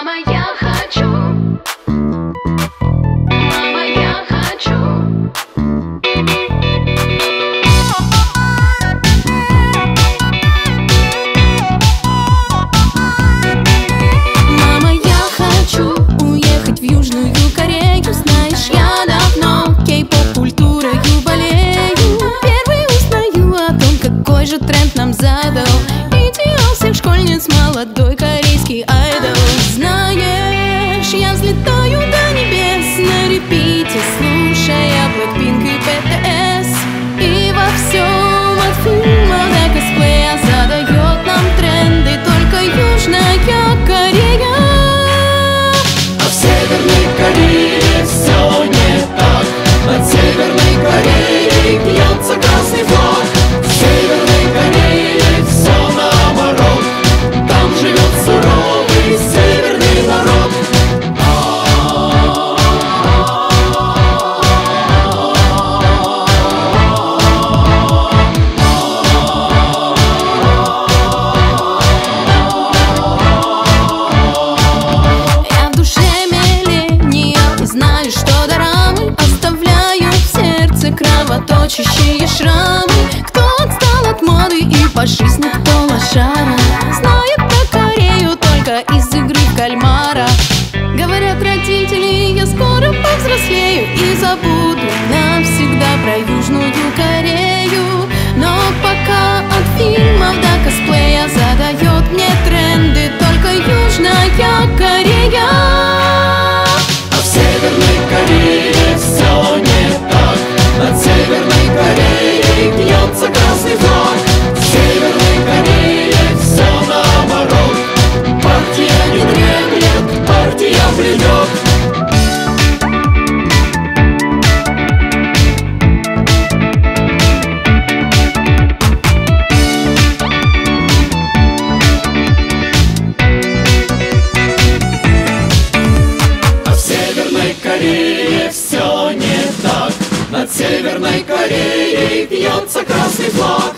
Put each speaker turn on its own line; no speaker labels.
Мама, я хочу. Мама, я хочу. Мама, я хочу уехать в Южную Корею. Знаешь, я давно кей-поп культурою болею. Первый узнаю о том, какой же тренд нам задал идеал всех школьниц, молодой корейский айдол. Знаешь, я взлетаю до небес на репите, слушая Blackpink и BTS. И во всем от фильма до косплея задает нам тренды только Южная Корея.
А в Северной Корее все не так. Над Северной Кореей бьется красный флаг. В Северной Корее все наоборот. Там живет суровый северный народ.
Я в душе миллениал и знаю, что дорамы оставляют в сердце кровоточащие шрамы. Кто отстал от моды и по жизни кто лошара, знает про Корею только из игры в кальмара. Говорят родители, я скоро повзрослею и забуду навсегда про Южную Корею. Но пока от фильмов до косплея задает мне тренды только Южная Корея.
А в Северной Корее все не так. Над Северной Кореей бьется красный флаг. В Северной Корее все наоборот. Партия не дремлет, партия придет. А в Северной Корее все не так. Над Северной Кореей бьется красный флаг.